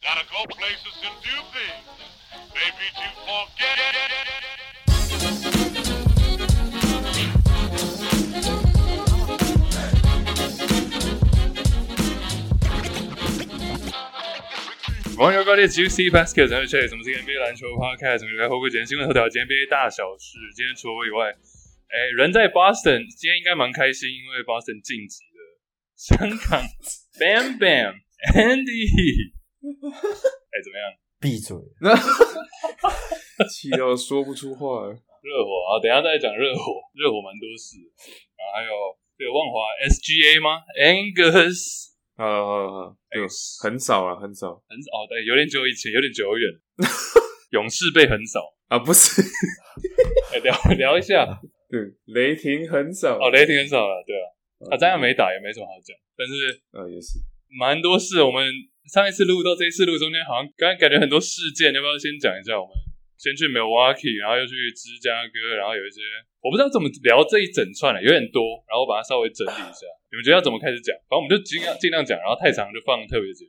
Gotta go places and do things. Maybe to forget it. 欢迎各位 Juicy Basket， 我是 Chase， 我们是 NBA 篮球 Podcast， 我们来回顾今天新闻头条，今天 NBA 大小事。今天除了我以外，人在 Boston， 今天应该蛮开心，因为 Boston 晋级了。香港 Bam Bam Andy， 怎么样？ 闭嘴！ 气到说不出话了。 热火啊，等一下再讲热火，热火蛮多事。然后还有这个万华 SGA 吗 ？Angus。 对，很少了，很少， 对，有点久以前，有点久远。勇士被横扫啊，不是？ 聊一下， 对，雷霆很少， 雷霆很少了，对啊，这样没打也没什么好讲，但是也是蛮多事。我们上一次录到这一次录中间，好像刚刚感觉很多事件，要不要先讲一下？我们先去 Milwaukee， 然后又去芝加哥，然后有一些我不知道怎么聊这一整串有点多，然后我把它稍微整理一下。你们觉得要怎么开始讲？反正我们就尽量讲，然后太长就放特别节目。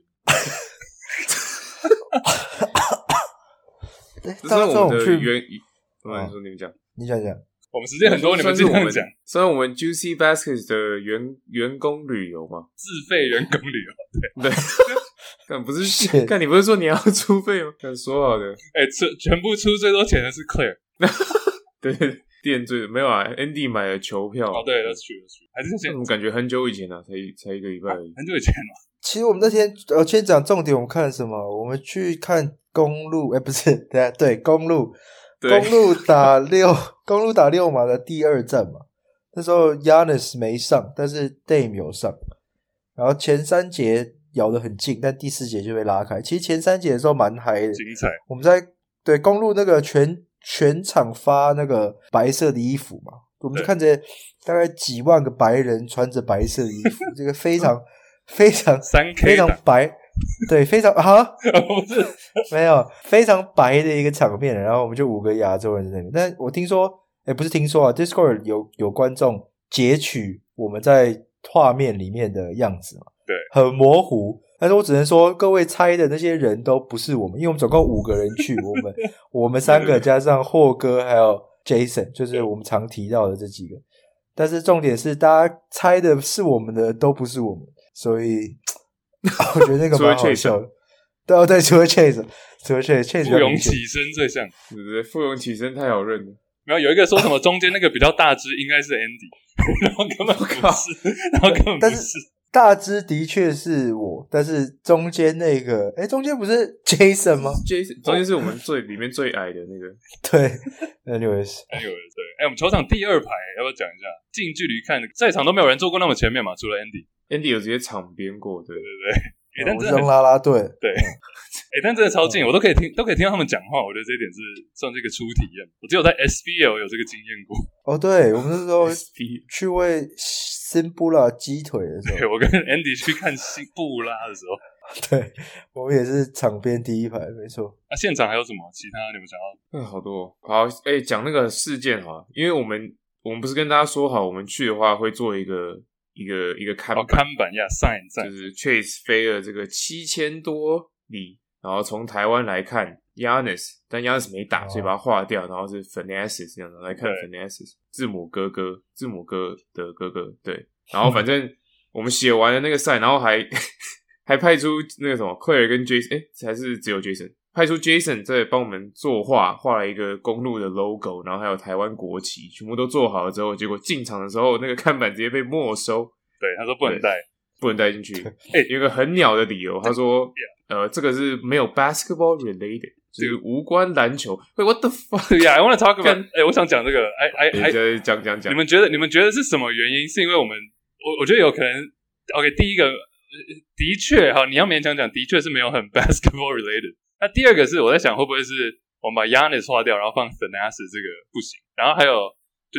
这是我们的你们讲， 你讲。 我们时间很多，你们尽量讲。 虽然我们 Juicy Baskets 的员工旅游嘛， 自费员工旅游，对。 干不是干你不是说你要出费吗？干说好的， 全部出最多钱的是 Claire。 对，店最没有啊 ，Andy 买了球票。 对 ，That's true， 还是先。 我感觉很久以前啊，才一个礼拜而已。 很久以前了。 其实我们那天先讲重点，我们看了什么？我们去看公路，不是，对，公路打六马的第二战嘛。那时候 Giannis 没上，但是 Dame 有上。然后前三节咬得很近，但第四节就被拉开。其实前三节的时候蛮嗨的， 精彩。 我们在对公路那个全场发那个白色的衣服嘛，我们就看着大概几万个白人穿着白色的衣服，这个非常非常白，对，非常不是没有非常白的一个场面。然后我们就5个亚洲人在那边，但我听说，不是听说啊 ，Discord 有观众截取我们在画面里面的样子嘛， 对， 很模糊。但是我只能说，各位猜的那些人都不是我们，因为我们总共5个人去，我们3个加上霍哥还有 Jason， 就是我们常提到的这几个。但是重点是，大家猜的是我们的都不是我们，所以我觉得那个蛮好笑的。对，除了 Chase， 富勇起身最像， 对，富勇起身太好认了。 然后有一个说什么中间那个比较大只应该是 Andy， 然后根本不是， 大只的确是我，但是中间那个，中间不是 Jason 吗？ Jason 中间是我们里面最矮的那个。 对 ，anyways， 对，我们球场第2排要不要讲一下？近距离看，在场都没有人坐过那么前面嘛，除了 Andy 有直接场边过，对。 但真的啦啦队， 对，但真的超近，我都可以听到他们讲话，我觉得这一点是算是一个初体验。我只有在 SBL 有这个经验过。对， 我们那时候去喂新布拉鸡腿的时候， 对，我跟 Andy 去看新布拉的时候， 对，我们也是场边第1排，没错。 现场还有什么其他你们想要？ 好多。好，讲那个事件哈，因为我们不是跟大家说好，我们去的话会做一个看板呀 sign， 就是 Chase 飞了这个7000多里，然后从台湾来看 Giannis， 但 Giannis 没打，所以把它划掉，然后是 Thanasis 这样的来看 Thanasis， 字母哥的哥哥，对，然后反正我们写完了那个赛，然后还派出那个什么 Claire 跟 Jason， 还是只有 Jason， 派出 Jason 在帮我们作画了一个公路的 logo， 然后还有台湾国旗，全部都做好了之后，结果进场的时候那个看板直接被没收。 对，他说不能带进去。 有一个很鸟的理由，他说这个是没有 basketball related， 就是无关篮球。What the fuck？ Yeah, I want to talk about。我想讲这个。 讲。 你们觉得是什么原因？是因为我觉得有可能。OK， 第一个的确好，你要勉强讲，的确是没有很 basketball related。那第二个是我在想，会不会是我们把 Giannis 划掉，然后放 Thanasis 这个不行，然后还有就是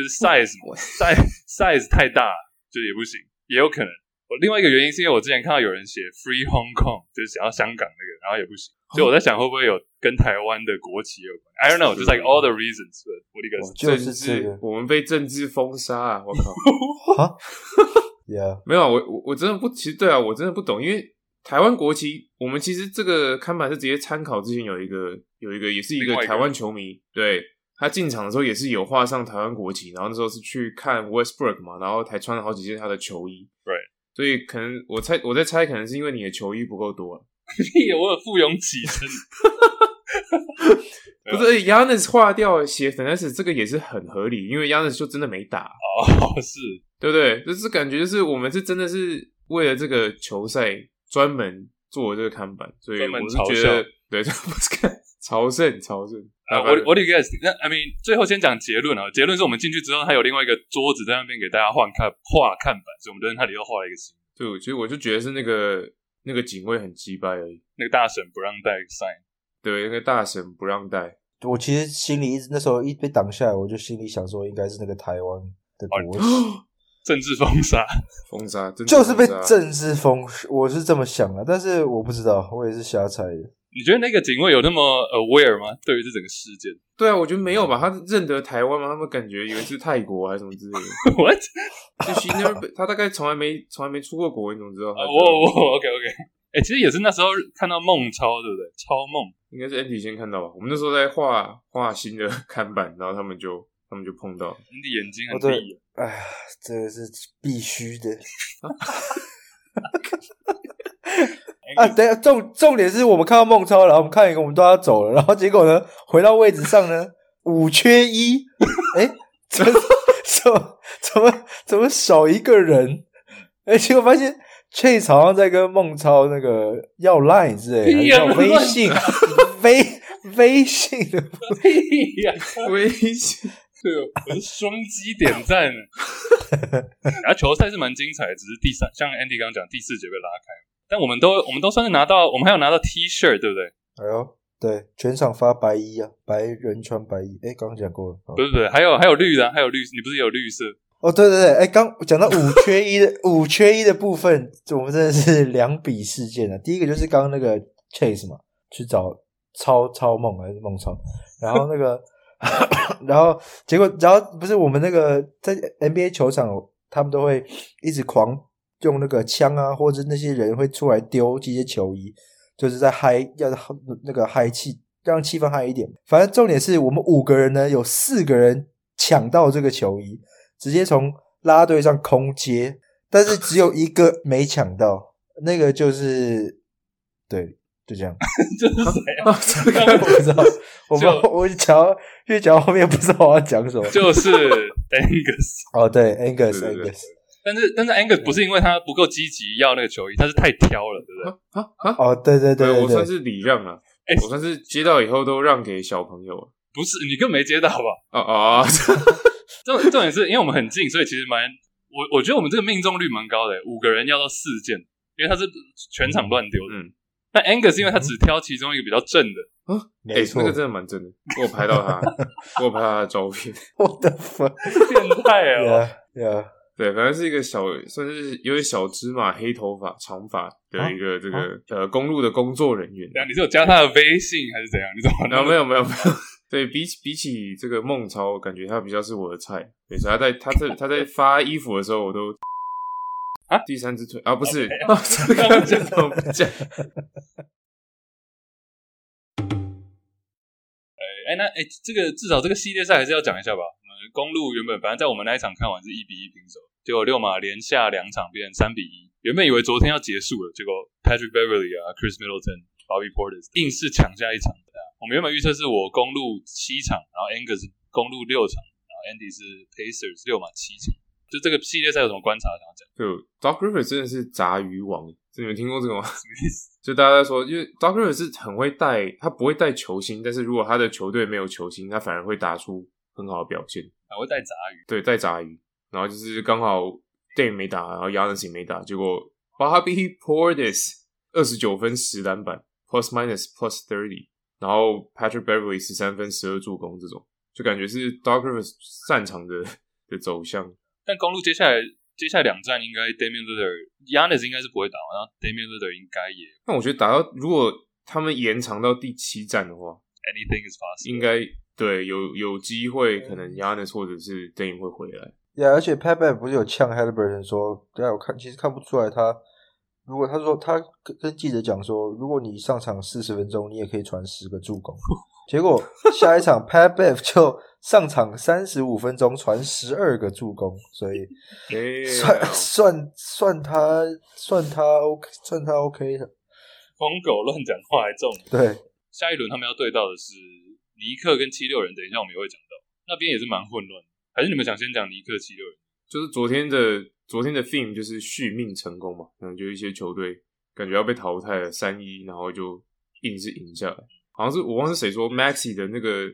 size 太大，就也不行。也有可能，另外一个原因是因为我之前看到有人写 Free Hong Kong， 就是想要香港那个，然后也不行，所以我在想会不会有跟台湾的国旗有关 ？I don't know， just like all the reasons。我的个就是这个， 我们被政治封杀啊！我靠 ，Yeah， 没有啊，我真的不，其实对啊，我真的不懂，因为台湾国旗，我们其实这个看板是直接参考之前有一个也是一个台湾球迷，对，他进场的时候也是有画上台湾国旗，然后那时候是去看 Westbrook 嘛，然后还穿了好几件他的球衣， 对， 所以可能我在猜，可能是因为你的球衣不够多啊。 我有附庸其身。 不是 Giannis 划掉写 Finesse 这个也是很合理，因为 Giannis 就真的没打是， 对不对？就是感觉就是我们是真的是为了这个球赛专门做这个看板，所以我是觉得对，这不是看朝圣。 What do you guys think? I mean， 最后先讲结论啊。结论是我们进去之后，他有另外一个桌子在那边给大家画看板，所以我们就在那里又画了一个新。 对，其实我就觉得是那个警卫很鸡掰而已， 那个大婶不让带 sign。 对，那个大婶不让带。 我其实心里那时候一被挡下来，我就心里想说，应该是那个台湾的国旗。 政治封杀， 就是被政治封，我是这么想的，但是我不知道，我也是瞎猜的。 你觉得那个警卫有那么 aware 吗？对于这整个事件？ 对啊，我觉得没有吧。他认得台湾吗？他们感觉以为是泰国还是什么之类的。 What？ 就他大概从来没出过国，你怎么知道 ？OK。其实也是那时候看到孟超，对不对？超梦应该是 Andy 先看到吧。我们那时候在画新的看板，然后他们就碰到。 Andy 眼睛很利。 哎，这个是必须的。等一下，重点是我们看到孟超，然后我们看一个，我们都要走了，然后结果呢，回到位置上呢，5缺1，怎么少一个人？结果发现 Chase 好像在跟孟超那个要 line 之类的，要微信，微信的屁呀， 微信。 对，我是双击点赞。然后球赛是蛮精彩的，只是像 Andy 刚刚讲，第4节被拉开。但我们都算是拿到，我们还有拿到 T 恤，对不对？ 哎呦，对，全场发白衣啊，白人穿白衣。刚刚讲过了， 不是，还有绿的，还有绿，你不是也有绿色？ 哦，对，刚讲到5缺1的部分，我们真的是两笔事件啊。第一个就是刚刚那个 Chase 嘛，去找超梦还是梦超，然后那个。然后结果，不是我们那个在 NBA 球场，他们都会一直狂用那个枪啊，或者那些人会出来丢这些球衣，就是在要那个嗨气，让气氛嗨一点。反正重点是我们5个人呢，有4个人抢到这个球衣，直接从啦啦队上空接，但是只有1个没抢到，那个就是对。就这样， 就是谁啊？ 我不知道，我越讲后面不知道我要讲什么。 就是 Angus。 哦，对 ，Angus。 但是 Angus 不是因为他不够积极要那个球衣，他是太挑了，对不对？ 哦，对， 我算是礼让了，我算是接到以后都让给小朋友了。 不是，你更没接到吧？重点是因为我们很近，所以其实我觉得我们这个命中率蛮高的，5个人要到4件，因为他是全场乱丢的。但 Angus 因为他只挑其中一个比较正的， 没错， 那个真的蛮正的，我有拍到他，的照片， 我的妈， 变态啊！ 对，反正是一个算是有点小芝麻、黑头发、长发的一个这个公路的工作人员。 你是有加他的微信还是怎样？你怎么？ 没有。对比起这个孟超，感觉他比较是我的菜。对，所以他在发衣服的时候，我都。第3只腿不是，刚刚讲怎么不讲？ 这个至少这个系列赛还是要讲一下吧。我们公路原本反正在我们那一场看完是1-1平手，结果6马连下2场变3-1。原本以为昨天要结束了，结果 Patrick Beverly Chris Middleton、Bobby Portis 硬是抢下1场。我们原本预测是我公路7场，然后 Angus 公路6场，然后 Andy 是 Pacers 6马7场。就这个系列赛有什么观察想要讲？ 就 Doc Rivers 真的是杂鱼王，你们听过这个吗？什么意思？就大家在说，因为 Doc Rivers 是很会带，他不会带球星，但是如果他的球队没有球星，他反而会打出很好的表现。 还会带杂鱼， 对，带杂鱼。然后就是刚好 Dame 没打，然后 Giannis 也没打，结果 Bobby Portis 29分10篮板 plus minus plus 30， 然后 Patrick Beverly 13分12助攻，这种就感觉是 Doc Rivers 擅长的走向。 但公路接下来2战应该 Damian Lillard、Giannis 应该是不会打，然后 Damian Lillard 应该也。 但我觉得打到如果他们延长到第7战的话 ，anything is possible， 应该对有机会，可能 Giannis 或者是 Dame 会回来。 而且 Pat Bev 不是有呛 Haliburton 说，对啊，其实看不出来他如果他说他跟记者讲说，如果你上场40分钟，你也可以传10个助攻。结果下一场 Pat Bev 就上场35分钟，传12个助攻，所以算他 OK 的。 疯狗乱讲话还中。 对， 下一轮他们要对到的是尼克跟76人，等一下我们也会讲到，那边也是蛮混乱的。还是你们想先讲尼克76人？ 就是昨天的 theme 就是续命成功嘛，就一些球队感觉要被淘汰了3-1，然后就硬是赢下来。好像是我忘记是谁说 Maxey 的那个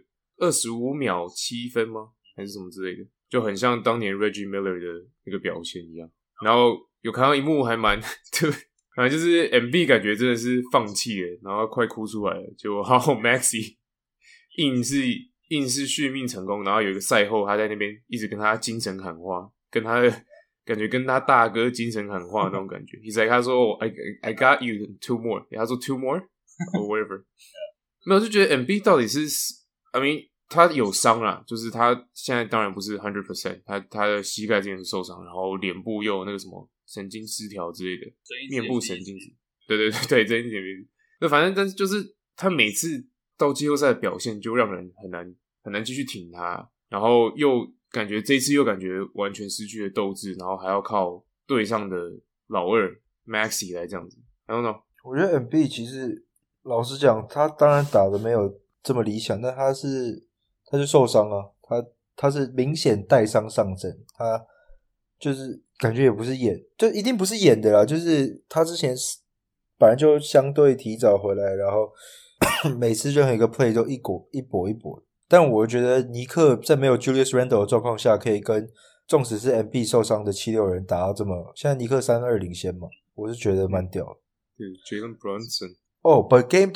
25秒7分吗？还是什么之类的，就很像当年 Reggie Miller 的那个表现一样。然後有看到一幕还蛮对，反正就是 MB 感觉真的是放弃了，然后快哭出来了。结果好 Maxey 硬是续命成功，然后有一个赛后他在那边一直跟他精神喊话，跟他的感觉跟他大哥精神喊话那种感觉。He's like 他说 I got you 2 more， 他说 2 more or whatever 没有，就觉得 MB 到底是 I mean 他有伤啦，就是他现在当然不是 100%， 他的膝盖之前受伤，然后脸部又有那个什么神经失调之类的，面部神经对，这一点那反正但是就是他每次到季后赛的表现就让人很难继续挺他，然后又感觉这一次又感觉完全失去了斗志，然后还要靠队上的老二 Maxey 来这样子。I don't know， 我觉得 MB 其实老实讲，他当然打的没有这么理想，但他就受伤啊，他是明显带伤上阵，他就是感觉也不是演，就一定不是演的啦，就是他之前本来就相对提早回来，然后每次任何一个 play 都一搏，但我觉得尼克在没有 Julius Randle 的状况下，可以跟纵使是 MB 受伤的76人打到这么，现在尼克3-2领先嘛，我是觉得蛮屌的。 对 Jalen Brunson。 but Game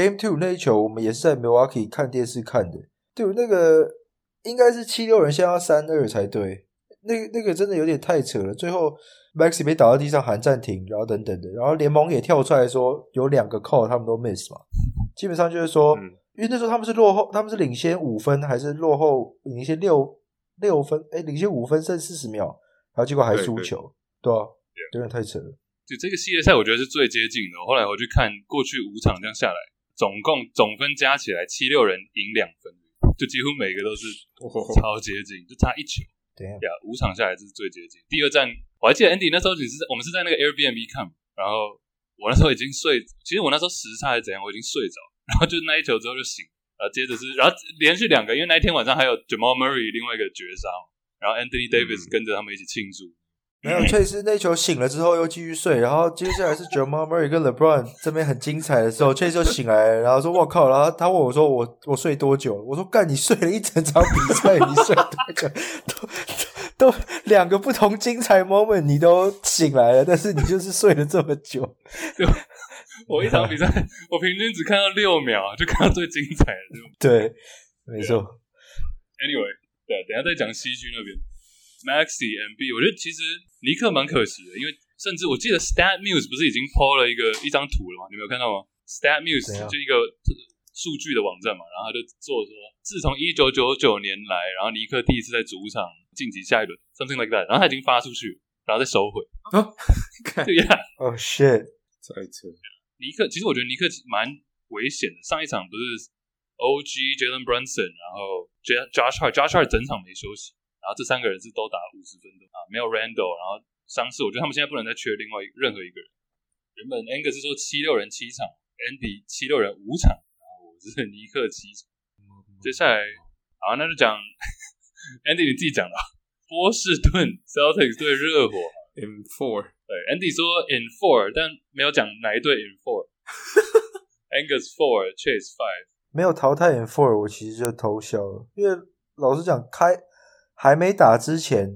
2那一球我们也是在 Milwaukee 看电视看的，对，那个应该是76人现在要3-2才对，那个真的有点太扯了，最后 Maxey 被打到地上喊暂停，然后等等的，然后联盟也跳出来说有2个 call 他们都 miss 嘛，基本上就是说因为那时候他们是落后，他们是领先5分还是落后领先6分，领先5分剩40秒，然后结果还输球，对啊，有点太扯了。 就这个系列赛我觉得是最接近的，我后来回去看过去5场这样下来，总分加起来76人赢2分，就几乎每个都是超接近，就差1球。 对呀 ，5场下来这是最接近。第二站我还记得 Andy 那时候我们是在那个 Airbnb 看，然后我那时候已经睡，其实我那时候时差还是怎样，我已经睡着，然后就那一球之后就醒，然后接着然后连续2个，因为那一天晚上还有 Jamal Murray 另外一个绝杀，然后 Anthony Davis 跟着他们一起庆祝。 没有，Chase 那球醒了之后又继续睡，然后接下来是 Jamal Murray 跟 LeBron 这边很精彩的时候，Chase 就醒来了，然后说我靠，然后他问我说我睡多久？我说干，你睡了一整场比赛，你睡多久？都2个不同精彩 moment 你都醒来了，但是你就是睡了这么久。 我一场比赛我平均只看到6秒，就看到最精彩的。 对，没错。 Anyway， 对，等一下再讲西区那边。Maxey MB 我觉得其实尼克蛮可惜的，因为甚至我记得 StatMuse 不是已经 po 了一张图了吗？你没有看到吗？ StatMuse 就一个数据的网站嘛，然后他就做说自从1999年来，然后尼克第一次在主场晋级下一轮 something like that， 然后他已经发出去，然后再收回。对呀 ，Oh shit， 太扯。 尼克其实我觉得尼克蛮危险的，上一场不是 OG Jalen Brunson 然后 Josh Hart 整场没休息，然后这3个人是都打50分钟啊，没有 Randle， 然后伤势，我觉得他们现在不能再缺另外任何一个人。原本 Angus 是说76人7场 ，Andy 76人5场，然后我是尼克7场。接下来，好，那就讲 Andy 你自己讲了，波士顿 Celtics 对热火 in 4， 对 Andy 说 in 4， 但没有讲哪一队 in 4。Angus 4 Chase 5， 没有淘汰 in 4， 我其实就偷笑了，因为老实讲还没打之前，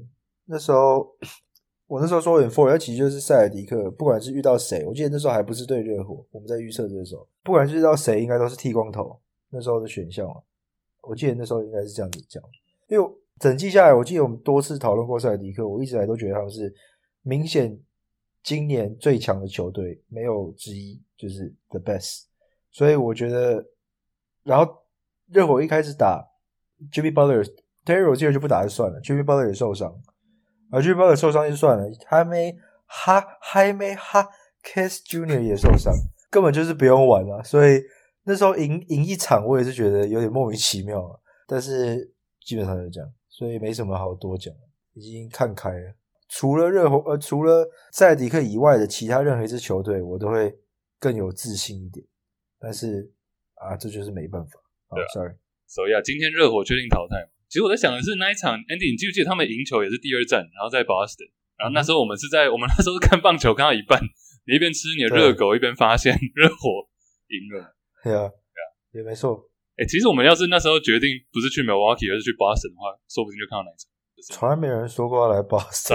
我那时候说 in 4， 其实就是塞尔迪克，不管是遇到谁，我记得那时候还不是对热火，我们在预测这时候，不管是遇到谁，应该都是剃光头，那时候的选项嘛，我记得那时候应该是这样子讲，因为整季下来，我记得我们多次讨论过塞尔迪克，我一直来都觉得他们是明显今年最强的球队，没有之一，就是 the best， 所以我觉得，然后热火一开始打 Jimmy Butler。Terry Rozier 就不打就算了 ，Jimmy Butler 也受伤，Jimmy Butler 受伤就算了，还没 Cass Jr. 也受伤，根本就是不用玩了。所以那时候赢一场，我也是觉得有点莫名其妙啊。但是基本上就这样，所以没什么好多讲，已经看开了。除了塞尔迪克以外的其他任何一支球队，我都会更有自信一点。但是这就是没办法。 对啊 ，sorry。 所以今天热火确定淘汰。其实我在想的是那一场 Andy， 你记不记得他们赢球也是第二战，然后在 Boston， 然后那时候我们那时候是看棒球看到一半，你一边吃你的热狗，一边发现热火赢了。 对啊，也没错。 其实我们要是那时候决定不是去 Milwaukee 而是去 Boston 的话，说不定就看到那一场。 从来没有人说过要来 Boston。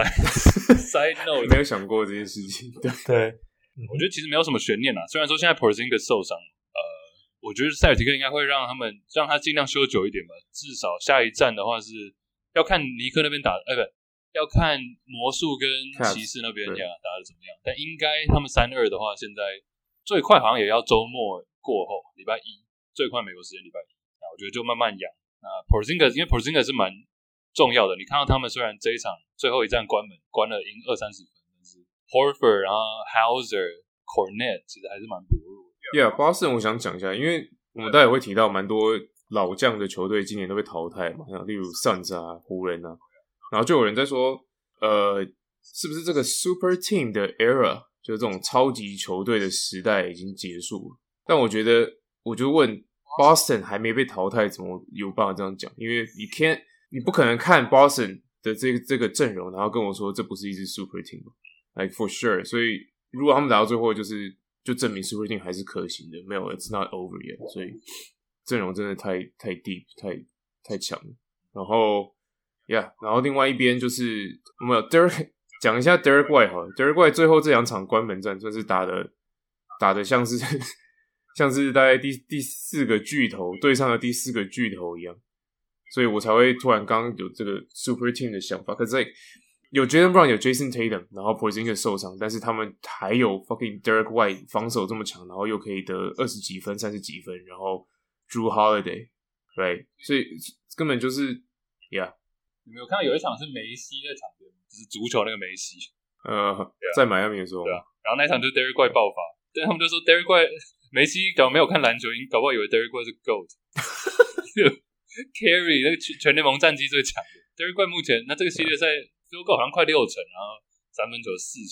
Side note， 没有想过这件事情。 对， 我觉得其实没有什么悬念啦。虽然说现在 Porzingis 受伤，我觉得塞尔提克应该会让他尽量休久一点吧。至少下一站的话是要看尼克那边打，不，要看魔术跟骑士那边打的怎么样。但应该他们3-2的话，现在最快好像也要周末过后，礼拜一最快美国时间礼拜一。那我觉得就慢慢养。那 Porzingis 因为 Porzingis 是蛮重要的，你看到他们虽然这一场最后一战关了赢20-30分，但是 Horford 然后 Hauser、Cornet 其实还是蛮薄弱的。 Boston 我想讲一下，因为我们待会会提到蛮多老将的球队今年都被淘汰嘛，例如 Suns 啊、湖人啊，然后就有人在说，是不是这个 Super Team 的 era， 就是这种超级球队的时代已经结束了？但我就问 Boston 还没被淘汰，怎么有办法这样讲？因为你不可能看 Boston 的这个阵容，然后跟我说这不是一支 Super Team， like for sure。所以如果他们打到最后就证明 Super Team 还是可行的，没有 It's not over yet。所以阵容真的太 deep 太强了。然后然后另外一边就是我们有 Derek 讲一下 Derek White 好了 ，Derek White 最后这2场关门战算是打的像是大概第4个巨头对上了第4个巨头一样。所以我才会突然刚刚有这个 Super Team 的想法。可是有 Jaylen Brown 有 Jason Tatum， 然后 Porzingis 受伤，但是他们还有 fucking Derek White 防守这么强，然后又可以得20几分、30几分，然后 Drew Holiday， right？ 所以根本就是你没有看到有一场是梅西在场边，就是足球那个梅西， 在迈阿密的时候， 对啊，然后那一场就是 Derek White 爆发，对他们就说 Derek White 梅西没有看篮球，搞不好以为 Derek White 是 GOAT。Carry 那个全联盟战绩最强的 Derek White 目前那这个系列赛 field goal 好像快60%，然后三分球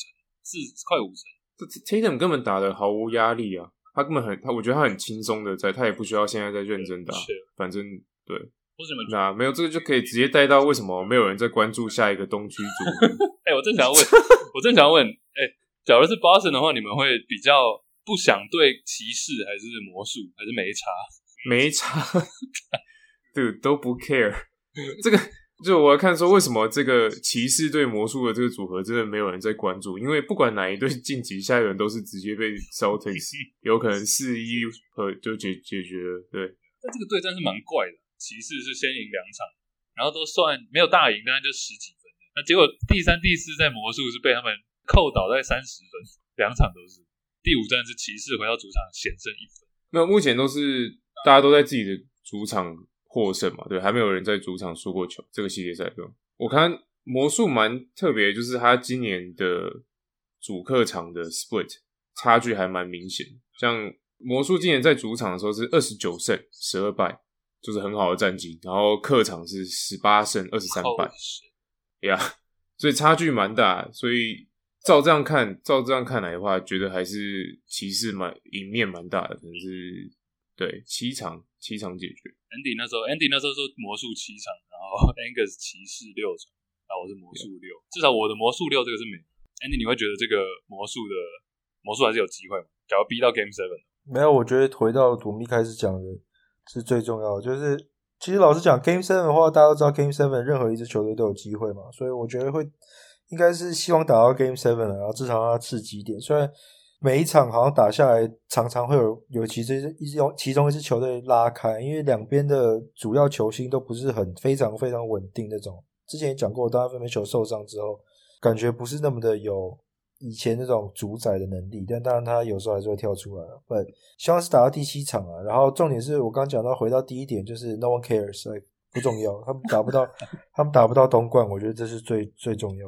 4%，快50%。 这 Tatum 根本打得毫无压力啊，他根本我觉得他很轻松的他也不需要现在在认真打，反正对。那没有这个就可以直接带到为什么没有人在关注下一个东区组我正想问，假如是 Boston 的话，你们会比较不想对骑士还是魔术，还是没差对，都不 care。这个就我要看说为什么这个骑士对魔术的这个组合真的没有人在关注，因为不管哪一队晋级，下一轮都是直接被 Celtics 有可能4-1就解决了。对， 但这个对战是蛮怪的，骑士是先赢2场，然后都算没有大赢，但是就10几分。那结果第3、第4在魔术是被他们扣倒在30分，2场都是。第5战是骑士回到主场险胜1分。 没有，目前都是大家都在自己的主场获胜嘛，对，还没有人在主场输过球。这个系列赛中，我看魔术蛮特别，就是他今年的主客场的 split 差距还蛮明显。像魔术今年在主场的时候是29胜12败，就是很好的战绩，然后客场是18胜23败，所以差距蛮大。所以照这样看来的话，觉得还是骑士赢面蛮大的，可能是对7场解决。 Andy 那时候说魔术7场，然后 Angus 骑士6场，然后我是魔术6，至少我的魔术6这个是没。Andy 你会觉得这个魔术还是有机会吗？假如逼到 Game 7？ 没有，我觉得回到我们一开始讲的是最重要的，就是其实老实讲 Game 7的话，大家都知道 Game 7任何一支球队都有机会嘛，所以我觉得应该是希望打到 Game 7了，然后至少让它刺激一点。虽然每一场好像打下来常常会有其中一支球队拉开，因为两边的主要球星都不是非常非常稳定那种。之前也讲过，当他分配球受伤之后，感觉不是那么的有以前那种主宰的能力，但当然他有时候还是会跳出来。希望是打到第7场啊。然后重点是我刚讲到回到第一点，就是 no one cares， 不重要，他们打不到东冠，我觉得这是最重要的。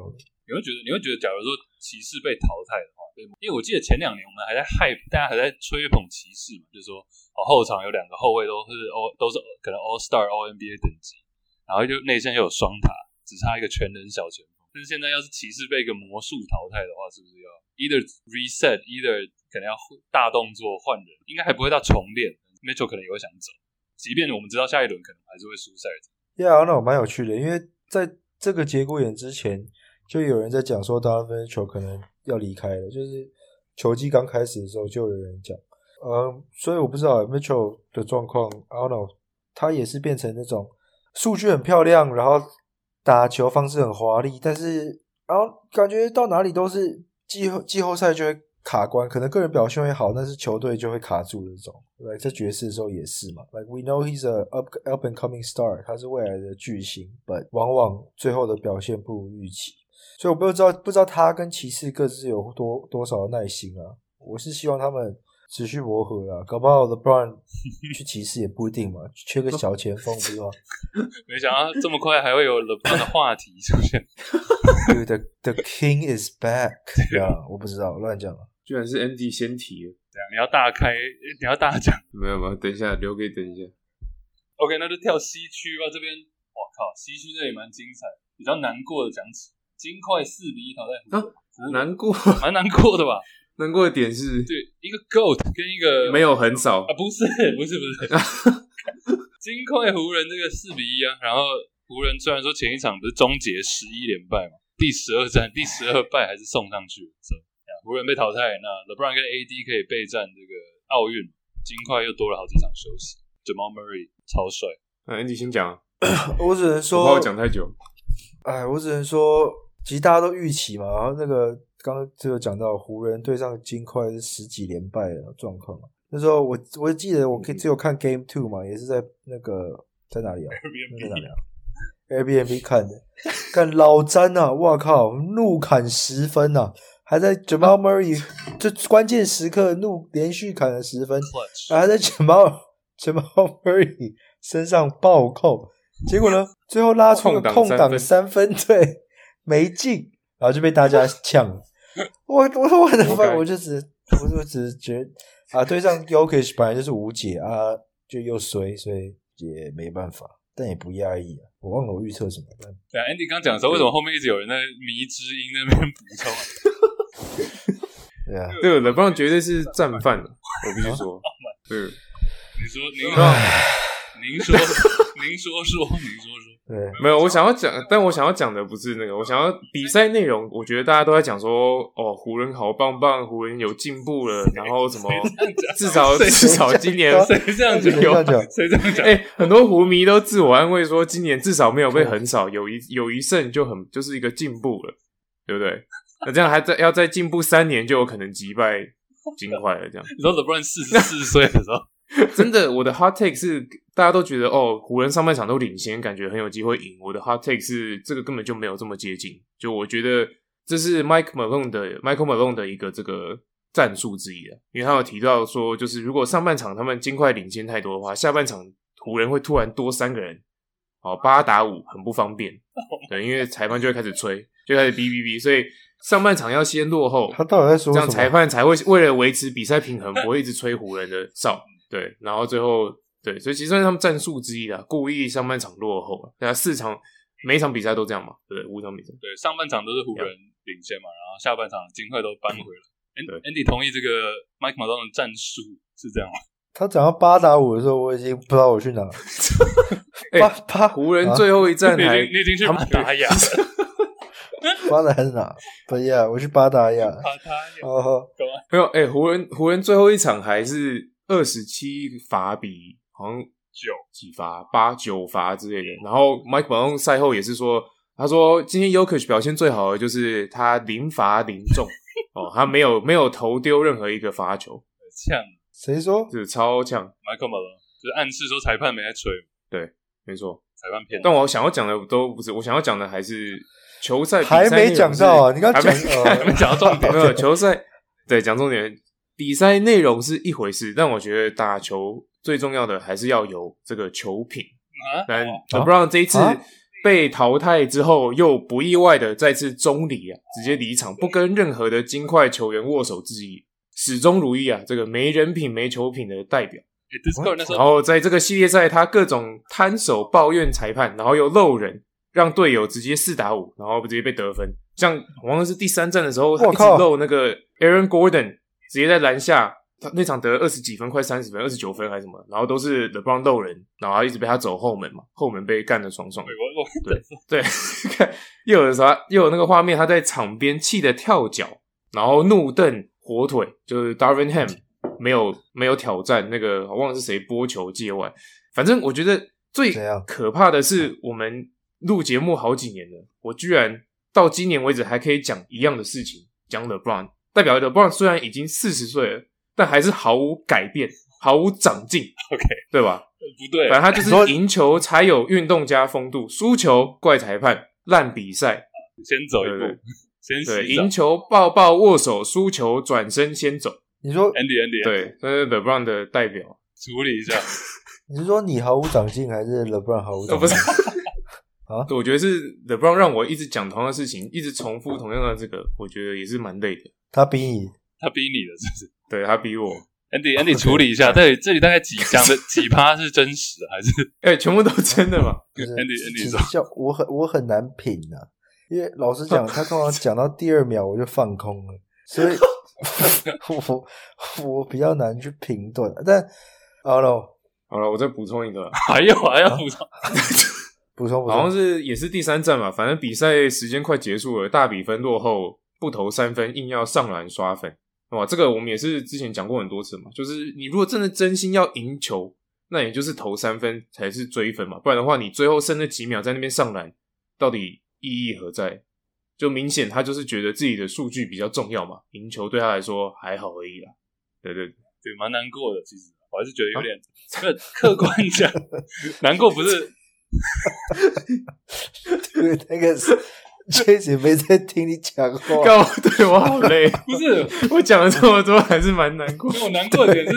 你会觉得，假如说骑士被淘汰的话，对吗？因为我记得前2年我们还在大家还在吹捧骑士嘛，就是说后场有2个后卫都是可能 All Star、All NBA 等级，然后就内线又有双塔，只差一个全人小前锋。但是现在要是骑士被一个魔术淘汰的话，是不是要 either reset，either 可能要大动作换人，应该还不会到重练。Mitchell 可能也会想走，即便我们知道下一轮可能还是会输赛程。 那我蛮有趣的，因为在这个节骨眼之前，就有人在讲说 Donovan Mitchell 可能要离开了，就是球季刚开始的时候就有人讲，所以我不知道 Mitchell 的状况 I don't know， 他也是变成那种数据很漂亮，然后打球方式很华丽，但是然后感觉到哪里都是季后赛就会卡关，可能个人表现会好，但是球队就会卡住的这种。在爵士的时候也是嘛。Like we know he's a up and coming star， 他是未来的巨星 ，but 往往最后的表现不如预期。所以我不知道他跟骑士各自有多少的耐心啊。我是希望他们持续磨合啦，搞不好 LeBron 去骑士也不一定嘛，缺个小前锋不是吗？ 没想到这么快还会有 LeBron 的话题出现。 The king is back 我不知道，乱讲了。 居然是 Andy 先提了， 这样你要大讲？ 没有，等一下，留给等一下。 OK， 那就跳西区吧。这边，哇靠，西区这也蛮精彩。比较难过的讲起，金块4-1淘汰湖人， 难过， 蛮难过的吧？ 难过的点是， 对，一个 GOAT 跟一个没有很少啊，不是，金块湖人这个4-1啊，然后湖人虽然说前一场不是终结11连败嘛，第12战第12败还是送上去了。湖人被淘汰，那 LeBron 跟 AD 可以备战这个奥运，金块又多了好几场休息。Jamal Murray 超帅。 Andy 先讲。 我只能说， 我怕我讲太久。 我只能说，其实大家都预期嘛。然后那个刚刚这个讲到湖人对上金块是10几连败的状况嘛。那时候我记得我只有看 Game 2嘛，也是在那个在哪里啊？在哪里啊？Airbnb 看的，看老詹啊，哇靠，怒砍10分啊！还在 Jamal Murray 就关键时刻连续砍了10分，还在 Jamal Murray 身上暴扣，结果呢，最后拉出个空档3分，对，没进，然后就被大家呛。我的饭，我就只是觉得啊，对上 Jokic 本来就是无解啊，就又衰，所以也没办法，但也不讶异啊。我忘了我预测什么。 对啊 ，Andy 刚讲的时候，为什么后面一直有人在迷之音那边补充？ 对啊， 这个 LeBron 绝对是战犯，我必须说。对， 您说。 对， 没有，我想要讲，但我想要讲的不是那个，我想要比赛内容。我觉得大家都在讲说，湖人好棒棒，湖人有进步了，然后什么，至少今年谁这样讲？谁这样讲？ 很多湖迷都自我安慰说，今年至少没有被横扫，有一胜就是一个进步了，对不对？那这样要再进步3年，就有可能击败金块了。这样， 你说 LeBron 44岁的时候。 真的，我的 hot take 是大家都觉得湖人上半场都领先，感觉很有机会赢。我的 hot take 是这个根本就没有这么接近。就我觉得这是 Michael Malone 的一个这个战术之一啊，因为他有提到说，就是如果上半场他们金块领先太多的话，下半场湖人会突然多3个人，8打5很不方便。对，因为裁判就会开始吹，就开始哔，所以上半场要先落后。 他到底在说什么？ 这样裁判才会为了维持比赛平衡，不会一直吹湖人的哨。对，然后最后对，所以其实算是他们战术之一啦，故意上半场落后啊。对啊，4场每一场比赛都这样嘛，对不对？5场比赛， 对，上半场都是湖人领先嘛，然后下半场金块都搬回来。Andy 同意这个 Mike Malone 的战术是这样吗？ 他讲到8打5的时候，我已经不知道我去哪了。 湖人最后一站你已经去巴达雅了。 巴达是哪？不呀，我去巴达雅。 没有，湖人最后一场还是27罚比好像几罚8-9罚之类的。然后 Mike Malone 赛后也是说，他说今天 Jokic 表现最好的就是他0罚0中他没有投丢任何一个罚球， 呛。 谁说？ 就是超呛 Michael Malone 就是暗示说裁判没在吹。 对，没错， 裁判骗。 但我想要讲的都不是，我想要讲的还是球赛比赛还没讲到啊！你刚讲还没讲到重点。 没有球赛，对，讲重点。比赛内容是一回事，但我觉得打球最重要的还是要有这个球品。但LeBron 这一次被淘汰之后又不意外的再次中离啊，直接离场，不跟任何的金块球员握手致意，始终如一啊，这个没人品没球品的代表。然后在这个系列赛他各种摊手抱怨裁判，然后又漏人，让队友直接4打5，然后直接被得分。像好像是第3战的时候他一直漏那个 Aaron Gordon 直接在篮下，他那场得20几分快30分29分还是什么，然后都是 LeBron 漏人，然后他一直被他走后门嘛，后门被干得爽爽的。对又有那个画面，他在场边气得跳脚，然后怒瞪火腿，就是 Darvin Ham 没有挑战那个我忘了是谁拨球界外。反正我觉得最可怕的是我们录节目好几年了，我居然到今年为止还可以讲一样的事情，讲 LeBron， 代表 LeBron 虽然已经40岁了，但还是毫无改变，毫无长进 OK 对吧？ 不对， 反正他就是赢球才有运动家风度，输球怪裁判，烂比赛先走一步，先洗澡， 对，赢球抱抱握手，输球转身先走。 你说 Andy 对，这是 LeBron 的代表， 处理一下。 你是说你毫无长进，还是 LeBron 毫无长进？ 不是啊， 我觉得是 LeBron 让我一直讲同样的事情，一直重复同样的这个，我觉得也是蛮累的。 他逼你的，是不是？ 对，他逼我。 Andy 处理一下，这里大概讲的几趴是真实的，还是全部都真的嘛 ？Andy 说，我很难品啊，因为老实讲，他通常讲到第2秒我就放空了，所以我比较难去评断。但好了， 我再补充一个， 还要补充， 好像也是第3战嘛，反正比赛时间快结束了，大比分落后，不投3分，硬要上篮刷分。哇，这个我们也是之前讲过很多次嘛，就是你如果真的真心要赢球，那也就是投3分才是追分嘛，不然的话你最后剩那几秒在那边上篮，到底意义何在？就明显他就是觉得自己的数据比较重要嘛，赢球对他来说还好而已啦。对， 蛮难过的，其实我还是觉得有点客观讲难过不是对，那个Chase 没在听你讲话， 对我好累。 不是我讲了这么多，还是蛮难过。 我难过的点是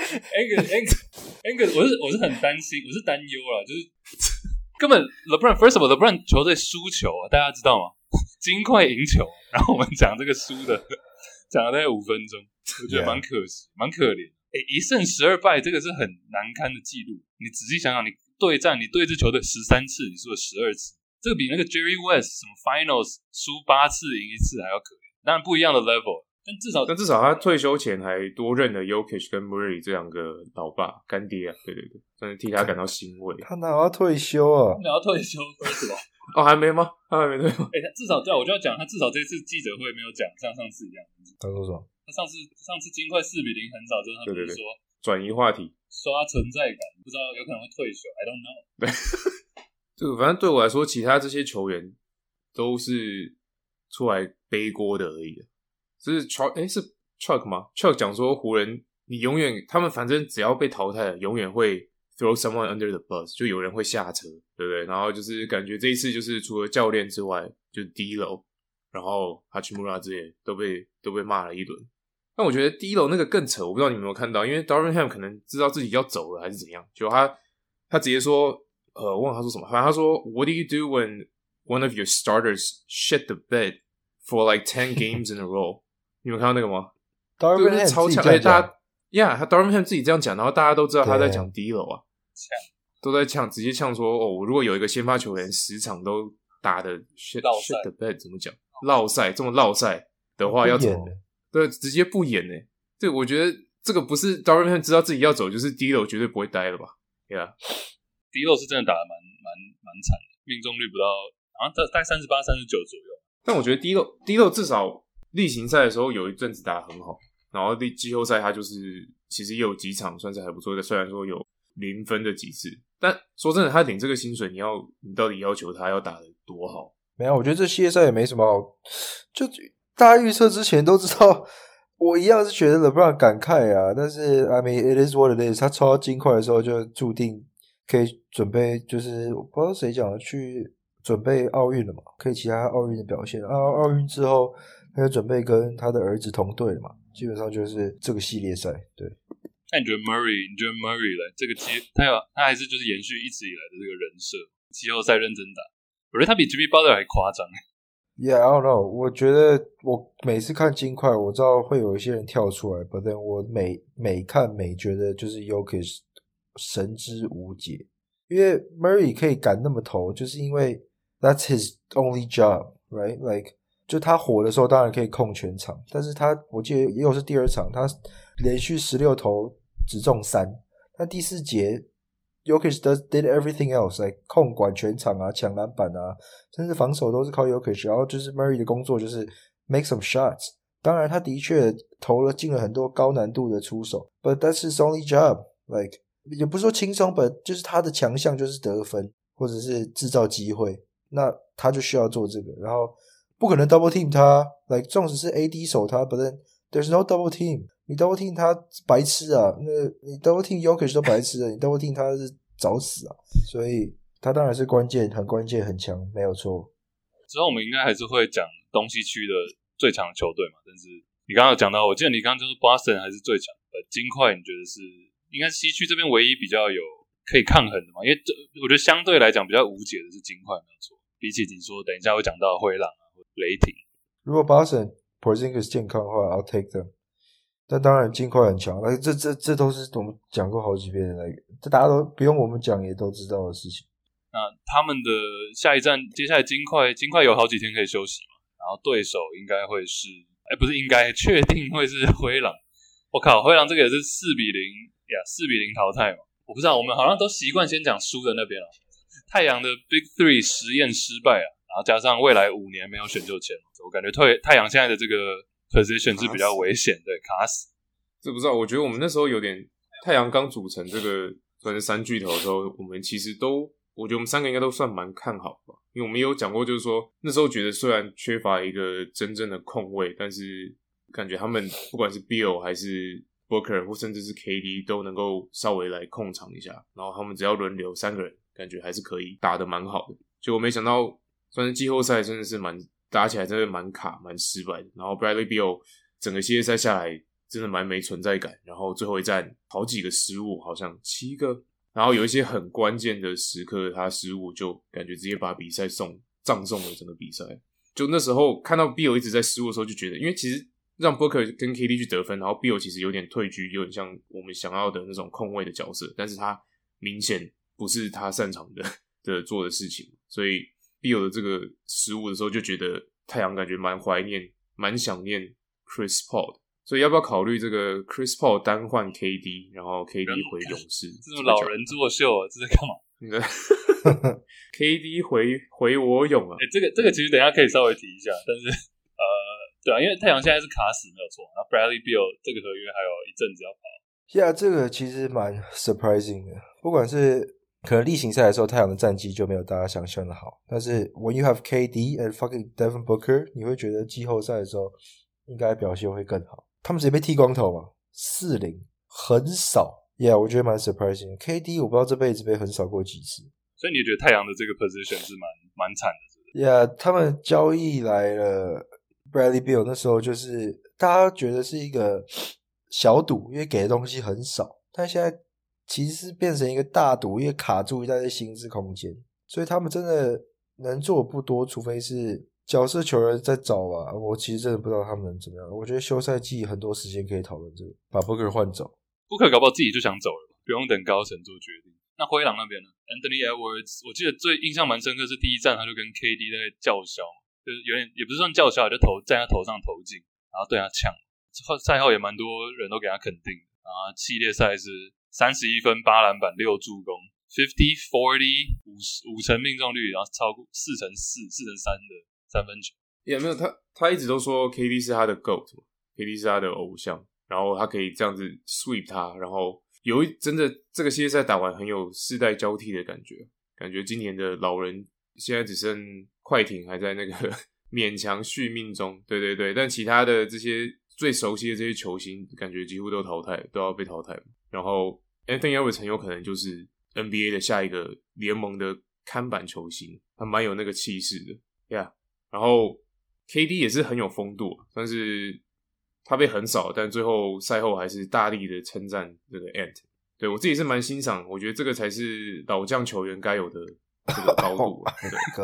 Angus 我是很担心，我是担忧啦，就是根本 First of all LeBron 球队输球啊，大家知道吗？金块赢球，然后我们讲这个输的，讲了大概5分钟，我觉得蛮可惜，蛮可怜。1胜12败，这个是很难堪的记录。你仔细想想，你对这球队13次，你输了12次。这个比那个 Jerry West 什么 Finals 输8次赢1次还要可怜，当然不一样的 level， 但至少他退休前还多认了 Jokic 跟 Murray 这2个老爸干爹啊，对，真的替他感到欣慰。 他哪要退休啊？ 哪要退休？为什么？ 还没吗？他还没退休。 至少对啊，我就要讲，他至少这次记者会没有讲像上次一样。 他说什么？ 他上次金块4-0很早之后，他不是说转移话题， 刷存在感，不知道有可能会退休 ，I don't know。 对。这个反正对我来说，其他这些球员都是出来背锅的而已。是 Chuck 吗 ？Chuck 讲说湖人，你永远他们反正只要被淘汰了，永远会 throw someone under the bus， 就有人会下车，对不对？然后就是感觉这一次就是除了教练之外，就是 D'Lo， 然后Hachimura 这些都被骂了一轮。但我觉得 D'Lo 那个更扯，我不知道你们有没有看到，因为 Darvin Ham 可能知道自己要走了还是怎样，就他直接说。我忘了他说什么，反正他说 What do you do when one of your starters shit the bed for like 10 games in a row？ 你们看到那个吗？ Darvin Ham 超强，而且大家他 Darvin Ham 自己这样讲，然后大家都知道他在讲 D'Lo 啊，都在呛，直接呛说我如果有一个先发球员10场都打的 shit the bed 怎么讲？落赛这么落赛的话要怎么？对，直接不演欸。对，我觉得这个不是 Darvin Ham 知道自己要走，就是 D'Lo 绝对不会待了吧 ？Yeah。D'Lo 是真的打得蛮惨的，命中率不到，好像大概38、39左右。 但我觉得 D'Lo 至少例行赛的时候有一阵子打得很好，然后季后赛他就是其实也有几场算是还不错的，虽然说有0分的几次，但说真的，他领这个薪水，你到底要求他要打得多好？ 没有，我觉得这系列赛也没什么好，就大家预测之前都知道。我一样是觉得 LeBron 感慨啊，但是 I mean it is what it is。他抽到金块的时候就注定可以准备，就是我不知道谁讲的，去准备奥运了嘛，可以其他奥运的表现。奥运之后他就准备跟他的儿子同队了嘛，基本上就是这个系列赛。对。 那你觉得 Murray 来这个他还是就是延续一直以来的这个人设，季后赛认真打， 我觉得他比 Jimmy Butler 还夸张。 Yeah, I don't know. 我觉得我每次看金块，我知道会有一些人跳出来 ，but then 我每看每觉得就是 Jokic 神之无解，因为 Murray 可以敢那么投，就是因为 that's his only job, right? Like 就他火的时候当然可以控全场，但是我记得也有是第二场，他连续16投只中3，但第4节 Jokic did everything else, like 控管全场啊，抢篮板啊，甚至防守都是靠 Jokic， 然后就是 Murray 的工作就是 make some shots。当然他的确进了很多高难度的出手 ，but that's his only job. Like 也不是说轻松 ，but 就是他的强项就是得分或者是制造机会，那他就需要做这个，然后不可能 double team 他 ，like 纵使是 AD 守他 ，but then there's no double team。你 double team 他白痴啊，你 double team Jokic 都白痴了，你 double team 他是找死啊，所以他当然是很关键很强，没有错。 之后我们应该还是会讲东西区的最强的球队嘛，但是你刚刚有讲到，我记得你刚刚就是 Boston 还是最强的，金块你觉得是应该是西区这边唯一比较有可以抗衡的嘛？因为我觉得相对来讲比较无解的是金块，没有错，比起你说等一下会讲到灰狼啊或雷霆。如果 Boston Porzingis 健康的话 ，I'll take them。但当然金块很强，这都是我们讲过好几遍的，这大家都不用我们讲也都知道的事情。 那他们的下一站，接下来金块有好几天可以休息嘛，然后对手应该会是，不是应该，确定会是灰狼。我靠，灰狼这个也是4-0呀，4-0淘汰嘛。我不知道，我们好像都习惯先讲输的那边了。太阳的 Big Three 实验失败啊，然后加上未来5年没有选秀签，我感觉太阳现在的这个 position 是比较危险，对，卡死。 这不知道，我觉得我们那时候有点，太阳刚组成这个算是3巨头的时候，我们其实我觉得我们3个应该都算蛮看好吧，因为我们也有讲过，就是说那时候觉得虽然缺乏一个真正的控卫，但是感觉他们不管是 Beal 还是 Booker 或甚至是 KD 都能够稍微来控场一下，然后他们只要轮流3个人，感觉还是可以打得蛮好的。就我没想到，算是季后赛真的是打起来真的蛮卡蛮失败的，然后 Bradley Beal 整个系列赛下来真的蛮没存在感，然后最后一战好几个失误，好像7个，然后有一些很关键的时刻他失误就感觉直接把比赛葬送了整个比赛。就那时候看到 Beal 一直在失误的时候就觉得，因为其实让 Booker 跟 KD 去得分，然后 Beal 其实有点退居，有点像我们想要的那种控卫的角色，但是他明显不是他擅长的做的事情，所以 Beal 的这个失误的时候就觉得太阳感觉蛮怀念蛮想念 Chris Paul 的，所以要不要考虑这个 Chris Paul 单换 KD， 然后 KD 回勇士？ 这种老人作秀啊，这在干嘛 ？KD 回我勇啊！ 这个其实等一下可以稍微提一下，但是对啊，因为太阳现在是卡死没有错，然后 Bradley Beal 这个合约还有一阵子要跑。 这个其实蛮 surprising 的，不管是可能例行赛的时候太阳的战绩就没有大家想象的好，但是 when you have KD and fucking Devin Booker， 你会觉得季后赛的时候应该表现会更好。他们直接被剃光头嘛 4-0 很少。我觉得蛮 surprising。 KD 我不知道这辈子被横扫过几次， 所以你觉得太阳的这个 position 是蛮惨的，是不是？ 他们交易来了 Bradley Beal， 那时候就是大家觉得是一个小赌，因为给的东西很少，但现在其实是变成一个大赌，因为卡住一大堆薪资空间，所以他们真的能做的不多，除非是角色球员在找吧。我其实真的不知道他们能怎么样。我觉得休赛季很多时间可以讨论这个，把 Booker 换走。 Booker 搞不好自己就想走了，不用等高层做决定。那灰狼那边呢 ？Anthony Edwards， 我记得最印象蛮深刻是第一战他就跟 KD 在叫嚣，就是有点也不是算叫嚣，就在他头上投进，然后对他呛。赛后也蛮多人都给他肯定的。然后系列赛是31分、8篮板、6助攻 ，50-40 5成命中率，然后超过4-4、4-3的三分球。 也没有他一直都说 KD 是他的 GOAT， KD 是他的偶像。然后他可以这样子 sweep 他，然后真的这个系列赛打完很有世代交替的感觉今年的老人现在只剩快艇还在那个勉强续命中，对，但其他的这些最熟悉的这些球星感觉几乎都要被淘汰。然后 Anthony Edwards 很有可能就是 NBA 的下一个联盟的看板球星，他蛮有那个气势的然后 KD 也是很有风度，但是他被横扫，但最后赛后还是大力的称赞这个 Ant。 对，我自己是蛮欣赏，我觉得这个才是老将球员该有的这个高度。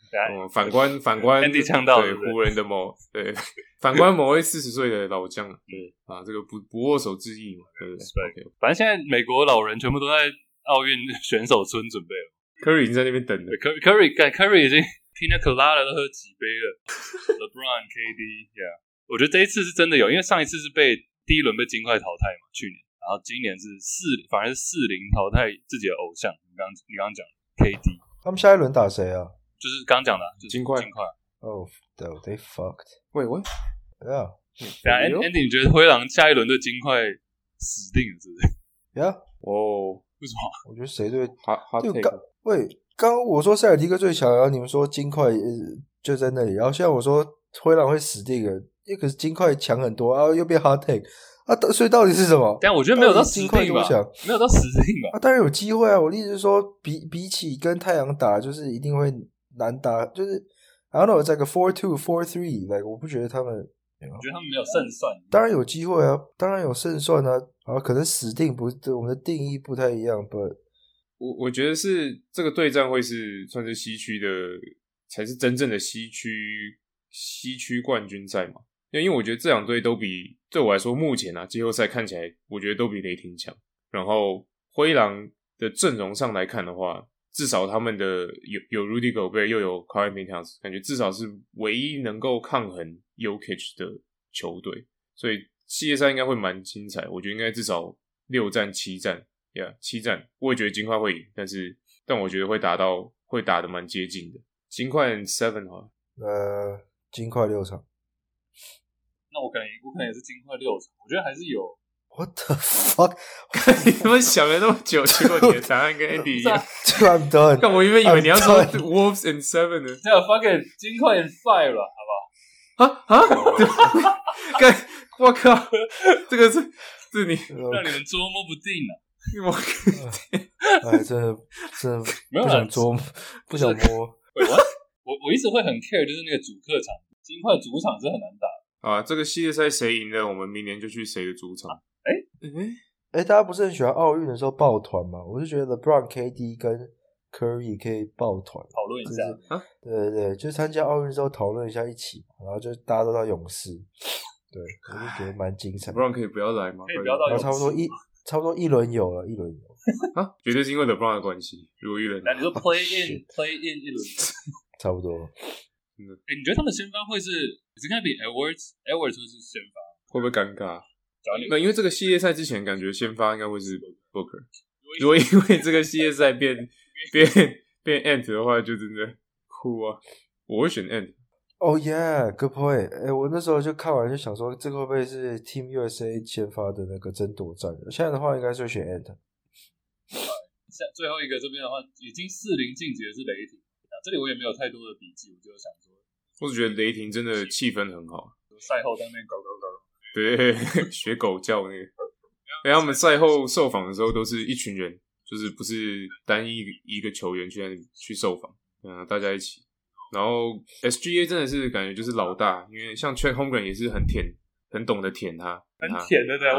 反观 Andy 呛到了对湖人的对反观某位40岁的老将，对啊，这个不握手之意嘛，对不对？ Okay. 反正现在美国老人全部都在奥运选手村准备了。 Curry 已经在那边等了 ，Curry 已经 Pina Colada 都喝几杯了。LeBron KD，yeah， 我觉得这一次是真的有，因为上一次是被第一轮被金块淘汰嘛，去年，然后今年是反而是40淘汰自己的偶像。你刚刚讲 KD， 他们下一轮打谁啊？ 就是刚讲的、就是金块。 Oh, they fucked. Wait, what? Yeah. 对啊 ，Andy， 你觉得灰狼下一轮对金块死定了，是不是 Yeah. 哦， 为什么？ 我觉得谁对？ 好刚我说塞尔提克最强，然后你们说金块就在那里，然后现在我说灰狼会死定了，因为可是金块强很多啊，又变 hot take 啊，所以到底是什么？ 但我觉得没有到死金块定吧，没有到死定吧。 啊，当然有机会啊！我的意思是说，比起跟太阳打，就是一定会难打，就是 I don't know， 在个 4-2 4-3， 我不觉得他们。 我觉得他们没有胜算。 当然有机会啊，当然有胜算啊。啊，可能死定不，我们的定义不太一样。But 我觉得是这个对战会是算是西区的，才是真正的西区冠军赛嘛。因为我觉得这两队都比，对我来说目前季后赛看起来，我觉得都比雷霆强。然后灰狼的阵容上来看的话，至少他们的有 Rudy Gobert 又有 Karl Anthony Towns， 感觉至少是唯一能够抗衡 Jokic 的球队，所以系列赛应该会蛮精彩。我觉得应该至少6战7战 ，7战，我也觉得金块会赢，但我觉得会打得蛮接近的。金块 7 好了， 金块6场。 那我可能也是金块6场，我觉得还是有。 What the fuck？ 你们想了那么久，结果你的答案跟 Andy 一样。 I'm done。 但我原本以为你要说 Wolves and 7呢。 这样 fucking 金块 and 5了，好不好？我靠，这个是你让你们捉摸不定了。 我哎，真的不想捉摸，不想摸。 我一直会很 care， 就是那个主客场，金块主场是很难打的。 啊，这个系列赛谁赢了，我们明年就去谁的主场。 大家不是很喜欢奥运的时候抱团吗？我就觉得 LeBron KD 跟 Curry 可以抱团讨论一下。 对，就参加奥运之后讨论一下一起，然后就大家都到勇士。对，我就觉得蛮精彩。 LeBron 可以不要来吗？ 可以不要到勇士。 差不多一轮有了。 啊，绝对是因为 LeBron 的关系。如果一轮， 你说 play in 一轮， 差不多。 你觉得他们先发会是应该比 Edwards 会是先发， 会不会尴尬？那因为这个系列赛之前感觉先发应该会是 Booker， 如果因为这个系列赛变 Ant 的话，就真的哭啊！我会选 Ant。Oh yeah，good point。我那时候就看完就想说，这个会不会是 Team USA 先发的那个争夺战？现在的话应该是会选 Ant。 最后一个这边的话，已经40晋级的是雷霆。这里我也没有太多的笔记，我就想说， 我只觉得雷霆真的气氛很好。 赛后在那边搞， 对，学狗叫那个。他们赛后受访的时候都是一群人，就是不是单一个球员去受访，大家一起。然后 SGA 真的是感觉就是老大，因为像 Chet Holmgren 也是很懂得舔他， 很舔的对，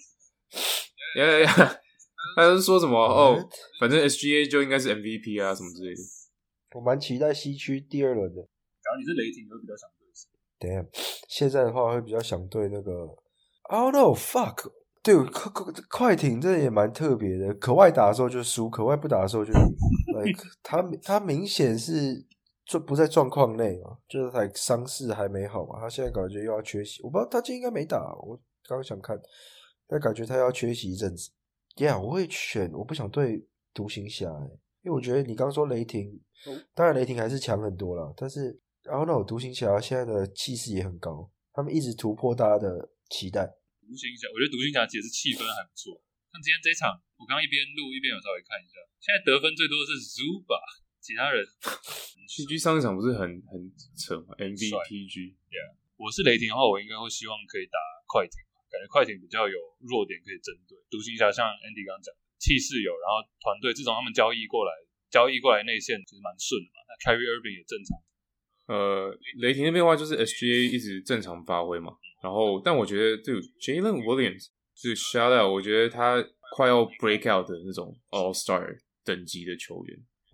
他是说什么反正 SGA 就应该是 MVP 啊什么之类的。 我蛮期待西区第2轮的。 假如你是雷霆，你会比较想对谁？ Damn， 现在的话会比较想对那个 I don't know fuck。对，快艇这也蛮特别的，可外打的时候就输，可外不打的时候就赢。他明显是就不在状况内嘛，就是他伤势还没好嘛，他现在感觉又要缺席。我不知道他今天应该没打，我刚想看，但感觉他要缺席一阵子。Yeah， 我会选，我不想对独行侠因为我觉得你刚说雷霆，当然雷霆还是强很多啦，但是然后那种独行侠现在的气势也很高，他们一直突破大家的期待。 独行侠，我觉得独行侠其实气氛还不错。像今天这一场，我刚刚一边录一边有稍微看一下，现在得分最多的是 Zuba， 其他人 PG 上一场不是很扯吗 ？MVPG， 我是雷霆的话，我应该会希望可以打快艇，感觉快艇比较有弱点可以针对。独行侠像 Andy 刚刚讲，气势有，然后团队自从他们交易过来内线其实蛮顺的嘛。那 Kyrie Irving 也正常。 雷霆那边的话就是 SGA 一直正常发挥嘛，然后但我觉得这个 Jalen Williams 这个 shout out， 我觉得他快要 break out 的那种 All Star 等级的球员，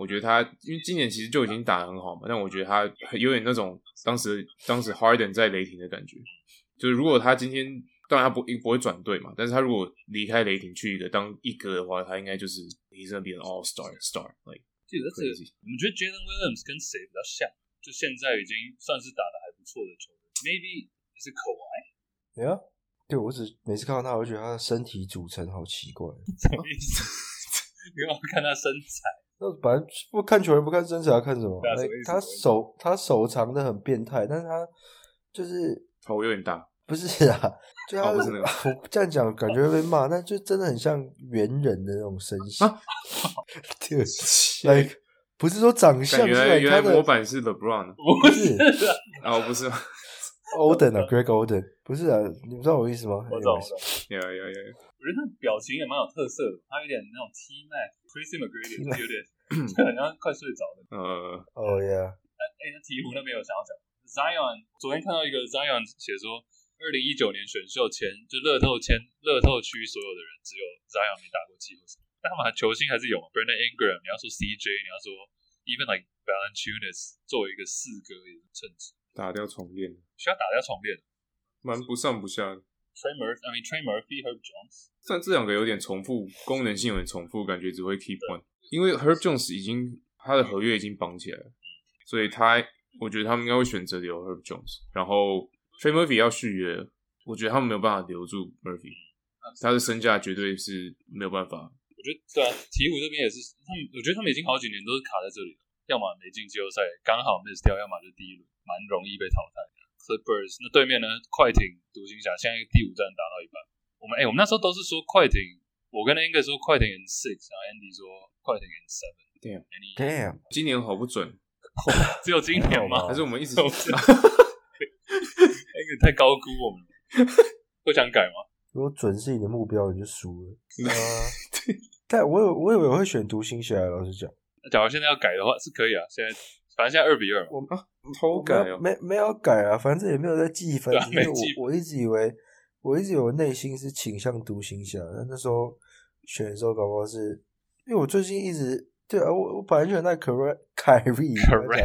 我觉得他因为今年其实就已经打得很好嘛，但我觉得他有点那种当时 Harden 在雷霆的感觉，就是如果他今天当然他不会转队嘛，但是他如果离开雷霆去当一哥的话，他应该就是he's gonna be an all-star like。 记得这个，我们觉得 Jalen Williams 跟谁比较像？就现在已经算是打得还不错的球员 ，maybe 是 Kawhi。 对啊，对我每次看到他，我就觉得他的身体组成好奇怪。 什么意思？你要看他身材？ 那本来不看球员不看身材，要看什么？他手长的很变态，但是他就是头有点大。 不是啊，就他、 不是那个， 我这样讲感觉会被骂，但就真的很像猿人的那种身形。对，like 不是说长相， 原来模板是 LeBron， 不是哦，不是吗 ？Oden 啊 ，Greg Oden， 不是啊，你们知道我意思吗？ 我懂。 有。 我觉得他的表情也蛮有特色的，他有点那种 T-Mac、Tracy McGrady， 有点就很像快睡着的。 Oh yeah。 那鹈鹕那边有想要讲 Zion， 昨天看到一个 Zion 写说。2019年选秀前，就乐透区所有的人，只有 Zion 没打过季后赛。但他们球星还是有嘛 ，Brandon Ingram， 你要说 CJ， 你要说 even like Valanciunas， 作为一个四哥也是称职。 打掉重练， 需要打掉重练， 蛮不上不下的。 Trey Murphy、Herb Jones， 但这两个有点重复，功能性有点重复，感觉只会 keep one。因为 Herb Jones 他的合约已经绑起来了，所以我觉得他们应该会选择留 Herb Jones， 然后。Trey Murphy 要续约了，我觉得他们没有办法留住 Murphy， 他的身价绝对是没有办法。 我觉得对啊，鹈鹕这边也是，我觉得他们已经好几年都是卡在这里了，要么没进季后赛刚好 miss 掉，要么就第一轮蛮容易被淘汰的。Clippers 那对面呢，快艇、独行侠现在第5战打到一半，我们那时候都是说快艇，我跟 Angus 说快艇 in 6， 然后 Andy 说快艇 in 7。 Damn， 今年好不准， 只有今年吗？ 还是我们一直太高估我们了，会想改吗？ 如果准是你的目标，你就输了。但我以为我会选独行侠，老实讲。 假如现在要改的话，是可以啊。反正现在2-2嘛。 偷改哦， 没有改啊，反正也没有在计分。因为我一直以为我内心是倾向独行侠，但那时候选的时候搞不好是，因为我最近一直对啊，我本来就很爱凯瑞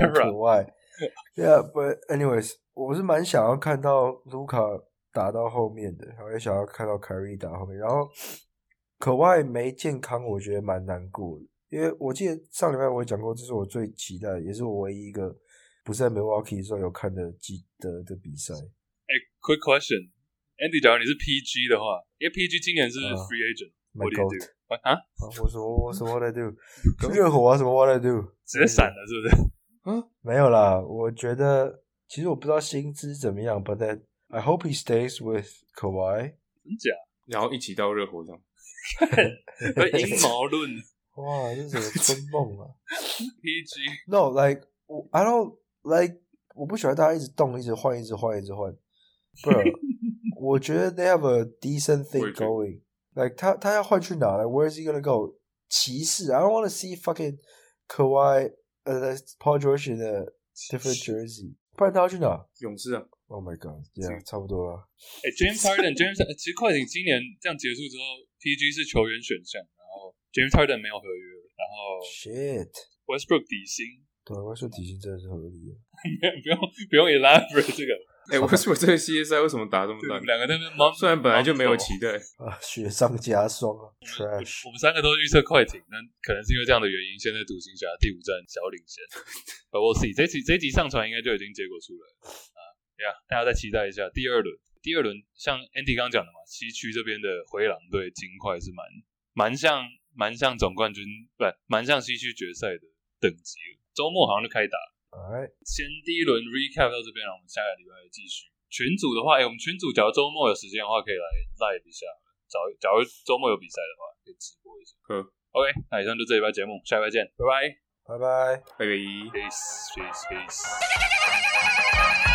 ，Yeah， but anyways。我是蛮想要看到卢卡打到后面的，然后也想要看到凯瑞打后面。然后可外没健康，我觉得蛮难过的，因为我记得上礼拜我也讲过，这是我最期待的，也是我唯一一个不是在 Milwaukee 的时候有看的比赛。 Quick question，Andy， 假如你是 PG 的话，因为 PG 今年是 free agent，What do you do？ 我什么 What I do？ 热火啊，什么 What I do？ 直接闪了是不是？ 没有啦，我觉得。其实我不知道薪资怎么样 ，but I hope he stays with Kawhi。 真假？ 然后一起到热火上。 阴谋论。 哇，这是什么春梦啊 ？PG No like I don't like， 我不喜欢大家一直动，一直换。Bro， 我觉得 they have a decent thing going。Like 他要换去哪 ？Like where is he gonna go？ 骑士 ，I don't want to see fucking Kawhi Paul George in a different jersey。不然他要去哪？ 勇士啊 ！Oh my god，yeah， 差不多了。 James Harden， 其实快艇今年这样结束之后 ，PG 是球员选项，然后 James Harden 没有合约，然后 Shit， Westbrook 底薪， 对 ，Westbrook 底薪真的是合理的。 不用 elaborate 这个。 Westbrook 这个系列赛为什么打这么烂？ 两个在那边虽然本来就没有期待啊，雪上加霜啊 ！Trash。 我们3个都预测快艇，但可能是因为这样的原因，现在独行侠第5战小领先。But we'll see， 这一集上传应该就已经结果出来了大家再期待一下第二轮。第二轮像 Andy 刚讲的嘛，西区这边的灰狼队金块是蛮像总冠军，不蛮像西区决赛的等级了。周末好像就开打了。先第一轮 recap 到这边，然后我们下个礼拜继续。群组的话，我们群组假如周末有时间的话，可以来 live 一下。假如周末有比赛的话，可以直播一下。OK， 那以上就这礼拜节目，下礼拜见，拜拜， 拜拜， 拜拜 ，peace。